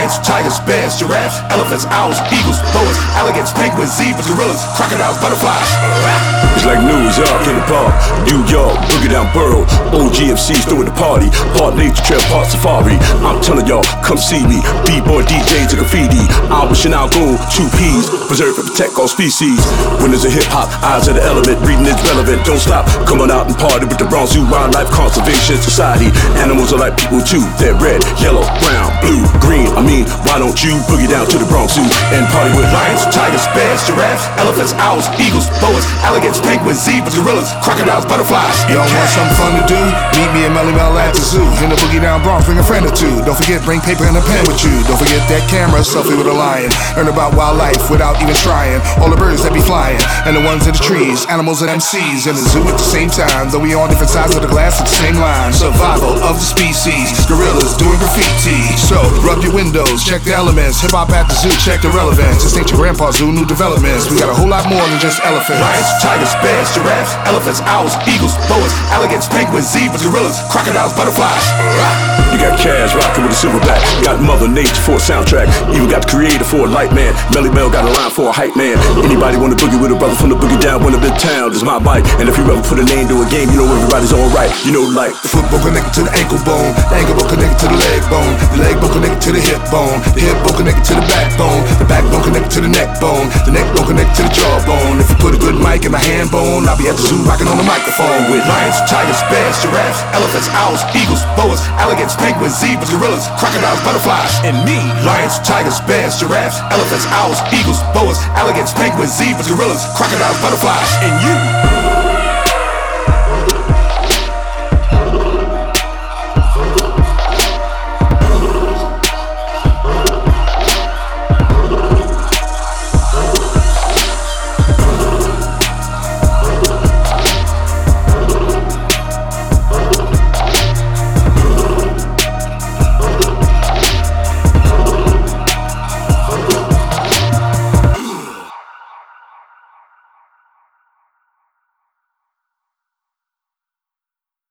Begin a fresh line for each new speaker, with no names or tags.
Lions, tigers, bears, giraffes, elephants, owls, eagles, boas, alligators, penguins, zebras, gorillas, crocodiles, butterflies.
It's like New York in the park, New York, boogie down Borough, old GMC's throwing the party, part nature trail, part safari. I'm telling y'all, come see me, B-boy DJs and graffiti. I wish and I'll go, 2 P's, preserve and protect all species. Winners of hip-hop, eyes of the element, reading is relevant, don't stop. Come on out and party with the Bronx Zoo Wildlife Conservation Society. Animals are like people too, they're red, yellow, brown, blue, green. I mean, why don't you boogie down to the Bronx Zoo and party with
lions, tigers, bears, giraffes, elephants, owls, eagles, boas, alligators, penguins, zebras, gorillas, crocodiles, butterflies.
Y'all want something fun to do? Meet me and Melly Mel at the zoo. In the boogie down Bronx, bring a friend or two. Don't forget, bring paper and a pen with you. Don't forget that camera, selfie with a lion. Learn about wildlife without even trying. All the birds that be flying, and the ones in the trees. Animals and MCs in the zoo at the same time. Though we on different sides of the glass at the same line. Survival of the species, gorillas doing graffiti. So, rub your windows, check the elements. Hip hop at the zoo, check the relevance. This ain't your grandpa's zoo, new developments. We got a whole lot more than just elephants.
Lions, tigers, bears, giraffes, elephants, owls, eagles, boas, alligators, penguins, zebras, gorillas, crocodiles, butterflies.
You got Cash rockin' with a silverback, got Mother Nature for a soundtrack, even got the creator for a light man. Melly Mel got a line for a hype man. Anybody wanna boogie with a brother from the boogie down, when I'm in town, this is my bike. And if you ever put a name to a game, you know everybody's alright. You know, like
the foot bone connected to the ankle bone, the ankle bone connected to the leg bone, the leg bone connected to the hip bone connected to the backbone connected to the neck bone connected to the jawbone. If you put a good mic in my hand bone, I'll be at the zoo rocking on the microphone with
lions, tigers, bears, giraffes, elephants, owls, eagles, boas, alligators, penguins, zebras, gorillas, crocodiles, butterflies. And me, lions, tigers, bears, giraffes, elephants, owls, eagles, boas, alligators, penguins, zebras, gorillas, crocodiles, butterflies. And you.